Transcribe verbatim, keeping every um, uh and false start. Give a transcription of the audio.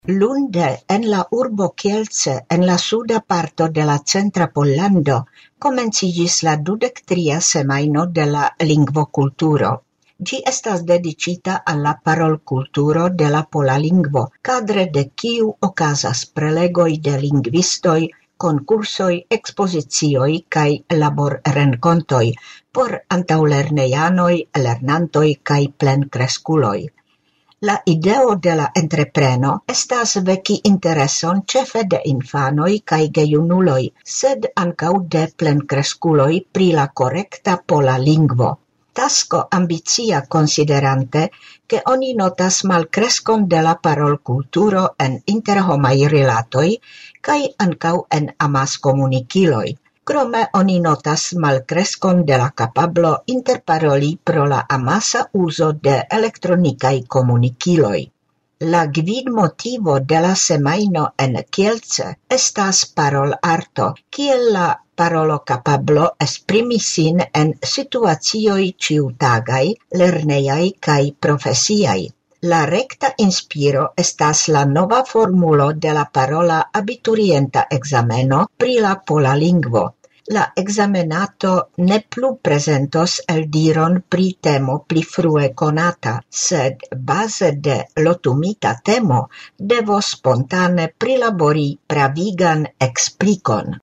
Lunde en la urbo Kielce, en la suda parto de la centra Pollando, komenciĝis la dudek tria semajno de la lingvokulturo. Ĝi estas dedicita al la parolkulturo de la pola lingvo, kadre de kiu okazas prelegoj de lingvistoj, konkursoj, ekspozicioj kaj laborrenkontoj por antaŭlernejanoj, lernantoj kaj plenkreskuloj. La ideo de la entrepreno estas veki intereson ĉefe de infanoj kaj gejunuloj, sed ankaŭ de plenkreskuloj pri la korekta pola lingvo. Tasko ambicia konsiderante, ke oni notas malkreskon de la parolkulturo en interhomaj rilatoj kaj ankaŭ en amaskomunikiloj. Krome oni notas malkreskon de la kapablo interparoli pro la amasa uzo de elektronikaj komunikiloj. La gvidmotivo de la semajno en Kielce estas parolarto, kiel la parolokapablo esprimi sin en situacioj ĉiutagaj, lernejaj kaj profesiaj. La rekta inspiro estas la nova formulo de la parola abiturienta ekzameno pri la pola lingvo. La ekzamenato ne plu prezentos eldiron pri temo pli frue konata, sed baze de lotumita temo devos spontane prilabori pravigan eksplikon.